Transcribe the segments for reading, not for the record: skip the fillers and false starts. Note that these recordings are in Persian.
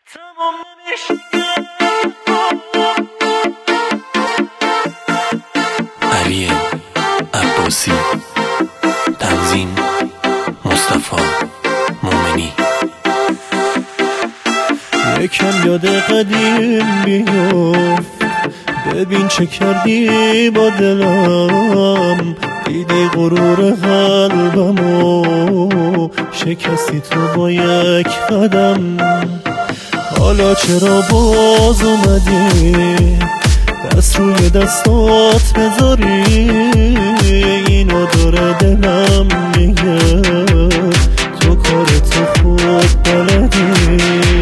علی عباسی، تنظیم مصطفی مومنی. یکم یاد قدیم بیفت، ببین چه کردی با دلم. دیدی غرور قلبمو، شکستی تو با یک قدم. حالا چرا باز اومدی دست روی دستات بذاری؟ اینو داره دلم میگه تو کارتو خوب بلدی.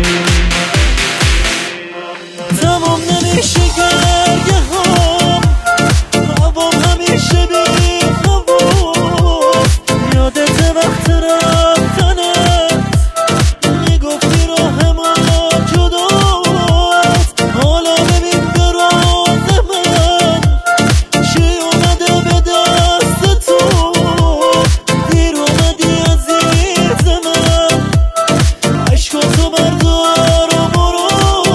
تمام نمیشه گرگه هم، هوا همیشه بی خواست. یادت وقت رفتنت میگفتی راه ما جداست. حالا ببین به راز من چی اومده به دست تو. دیر اومدی عزیز من، عشقاتو بردار و برو.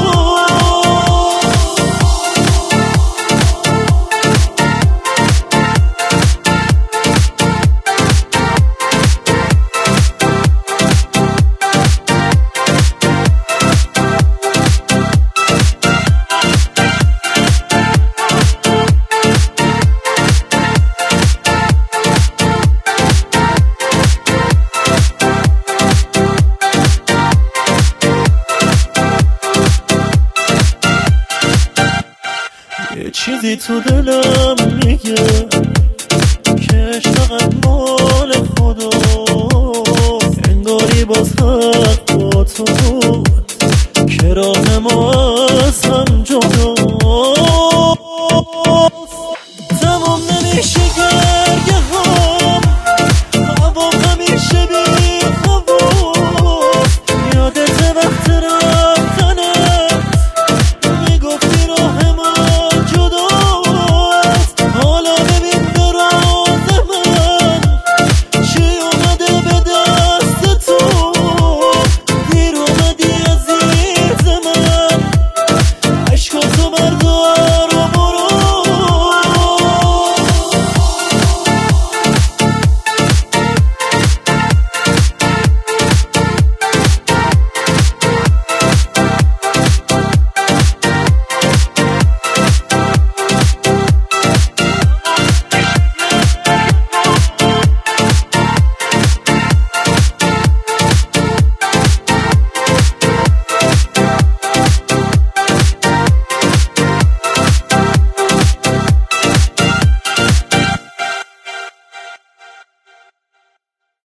یه چیزی تو دلم میگه که عشق فقط مال خداست. انگاری باز حق با تو بود که راه ما از هم جدا.